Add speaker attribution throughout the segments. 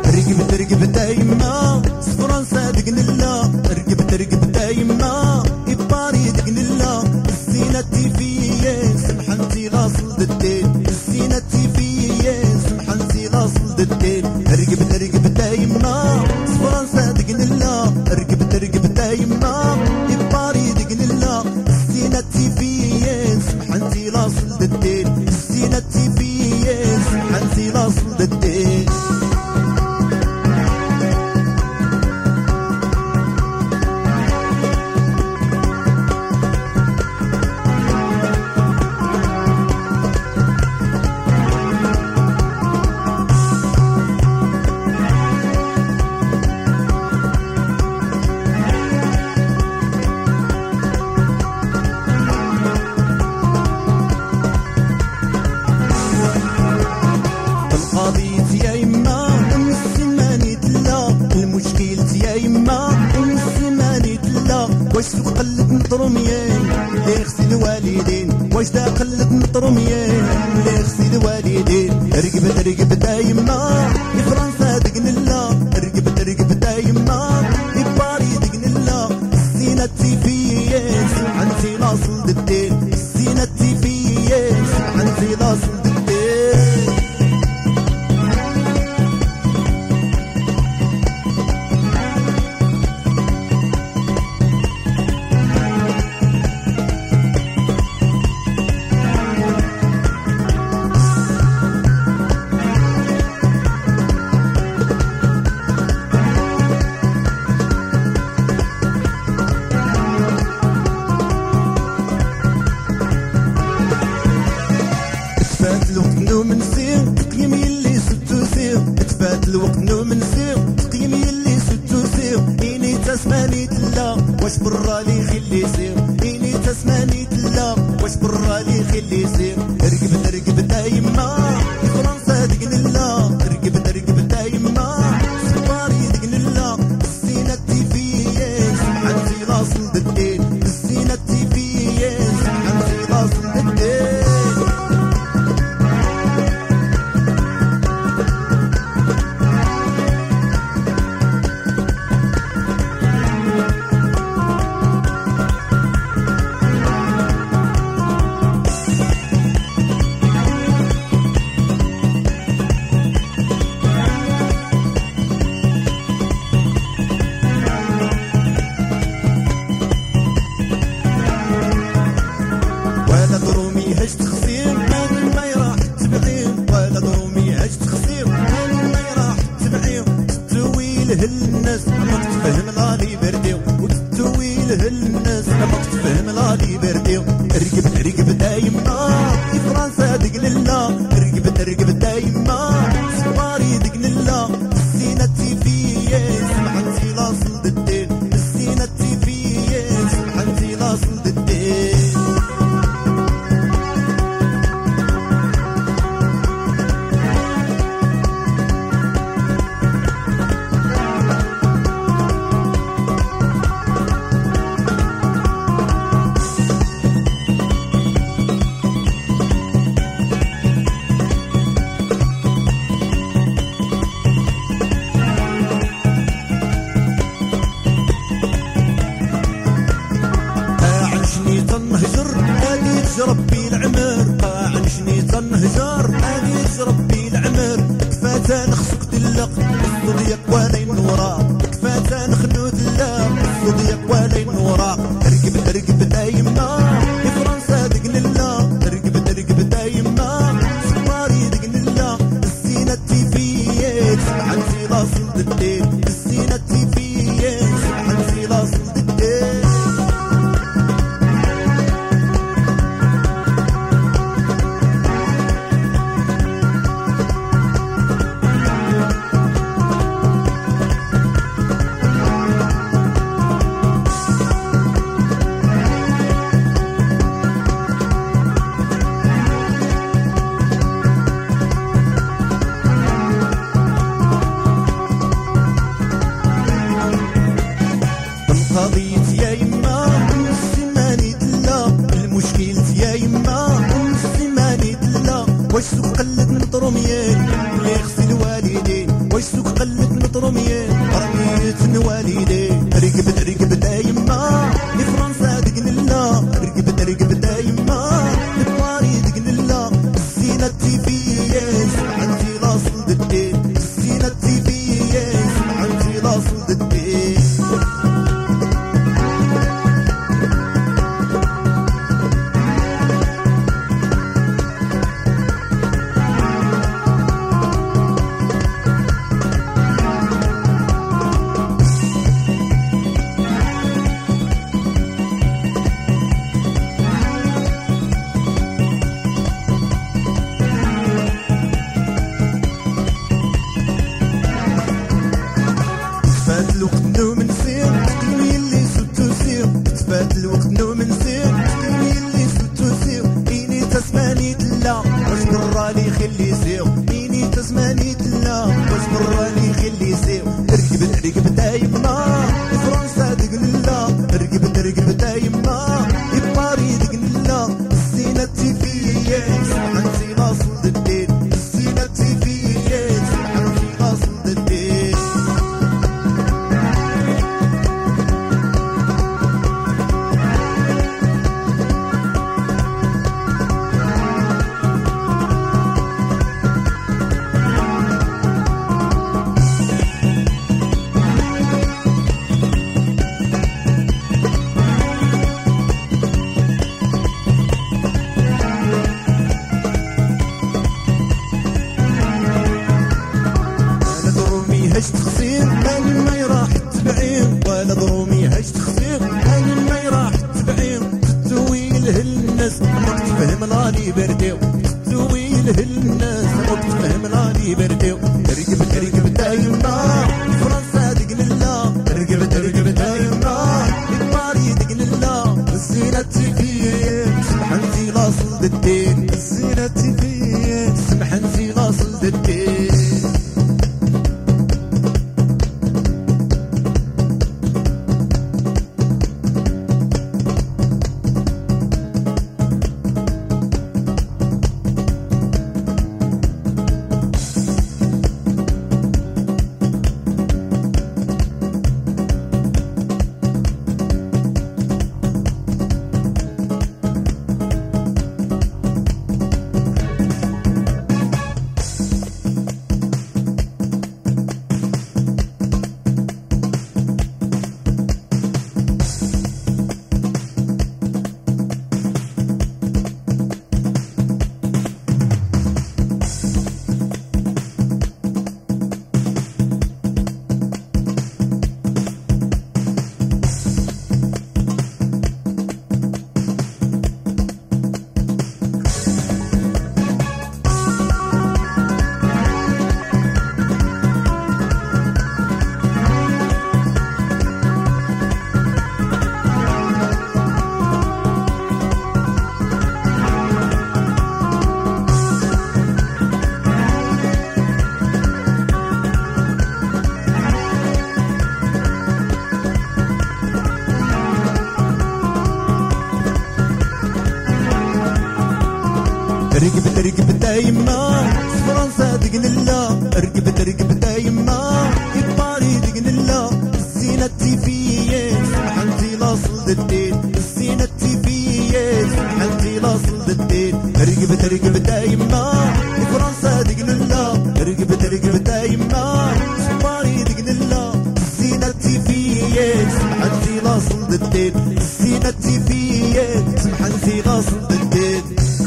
Speaker 1: رقبت رقبت يما فرنسا دقن الله، رقبت رقبت يما إباري دقن الله. الزينة تيفية سمحنتي لاصل الدين، الزينة تيفية سمحنتي لاصل الدين. رقبت رقبت يما فرنسا دقن الله، رقبت رقبت يما إباري دقن الله. الزينة تيفية سمحنتي لاصل الدين، الزينة تيفية سمحنتي لاصل الدين. واش تقلد نطرميين اللي يغسل الوالدين، واش تقلد نطرميين اللي يغسل الوالدين. رقبت رقبت يما فرنسا دقن الله، رقبت رقبت يما باري دقن الله. الزينة تيفية سمحنتي لاصل الدين، الزينة تيفية سمحنتي لاصل الدين. من سير تقيم يلي ستو سير، تفات الوقت نو من سير تقيم يلي ستو سير. إني تسماني تلا واش برا لي خلي سير، إني تسماني تلا واش برا لي خلي سير. رقبت رقبت يما فرنسا دقن الله، رقبت رقبت يما سباري دقن الله. الزينة تيفية سمحنتي لاصل الدين، الزينة تيفية سمحنتي لاصل الدين. هاج تخسير من ما يراح تبعيم، ولا ضرومي هاج تخسير من ما يراح تبعيم. تتوي له الناس ما تفهم لالي برديو، وتتوي له الناس ما تفهم لالي برديو. رقبت رقبت يما فرنسا دقن الله، رقبت رقبت يما سباري دقن الله. الزينة تيفية سمحنتي لاصل الدين، الزينة تيفية سمحنتي لاصل الدين. ربي العمر قاعد شني تنهجر، هادي ربي العمر. كفاتا نخسك دلق الصديق ولا ينورا، كفاتا نخنو دلق الصديق ولا ينورا. رقبت رقبت يما فرنسا دقن الله، رقبت رقبت يما سباري دقن الله. الزينة تيفية سمحنتي لاصل الدين، الزينة تيفية سمحنتي لاصل الدين. الوالدين. رقبت يما لفرنسا دقن الله، رقبت يما لباري دقن الله. الزينة التيفية سمعتي لاصل الدين، الزينة التيفية سمعتي لاصل الدين. تفات الوقت نوم نسير تقلمي اللي سلتو سير، تفات الوقت نوم نسير تقلمي اللي سلتو سير. إني تسماني تلا واش براني خلي سير، إني تسماني تلا واش براني خلي سير. رقبت يما فرنسا دقن الله، رقبت يما باري دقن الله. الزينة التيفية سمعتي لاصل الدين، الزينة التيفية سمعتي لاصل الدين. هاش تخسير هاني ما يراح تبعين، ولا ضرومي هاش تخسير هاني ما يراح تبعين. تتويل هالناس ما تفهم راني برديو، تتويل هالناس ما تفهم راني برديو. رقبت يما فرنسا دقن الله، رقبت يما باري دقن الله. الزينة التيفية سمحنتي لاصل الدين، الزينة التيفية سمحنتي لاصل الدين. رقبت يما فرنسا دقن الله، رقبت يما باري دقن الله. الزينة التيفية سمحنتي لاصل الدين، الزينة التيفية سمحنتي لاصل الدين. رقبت يما فرنسا دقن الله، رقبت يما باري دقن الله. الزينة التيفية سمحنتي لاصل الدين، الزينة التيفية سمحنتي لاصل الدين.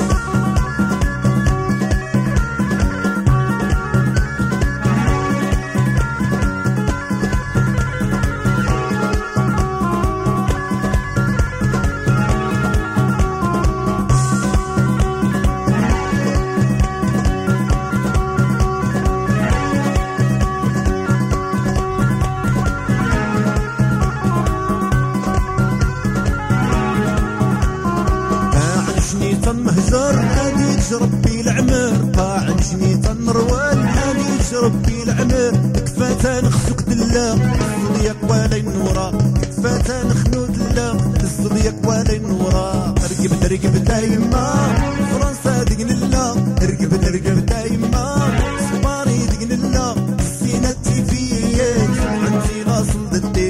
Speaker 1: مهجر هادي تشرب بي العمر، قاعد جني تنروال هادي تشرب بي العمر. كفاتا نخسك دلا الصديق ولا النورا، كفاتا نخنو دلا الصديق ولا النورا. رقبت يما فرنسا دقن الله، رقبت يما صباري دقن الله. الزينة التيفية عندي لاصل الدين.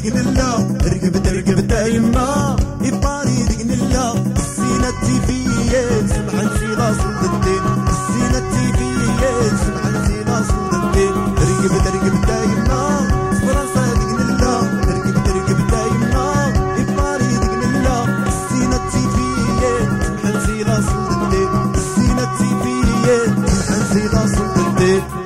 Speaker 1: ديك نلا رقب دايما يباري ديك نلا السينة التيفيات سمعن شي لاصل الدين السينة التيفيات سمعن شي لاصل الدين رقب دايما فرنسا ديك نلا رقب دايما يباري ديك نلا السينة التيفيات سمعن شي لاصل الدين السينة التيفيات سمعن شي لاصل الدين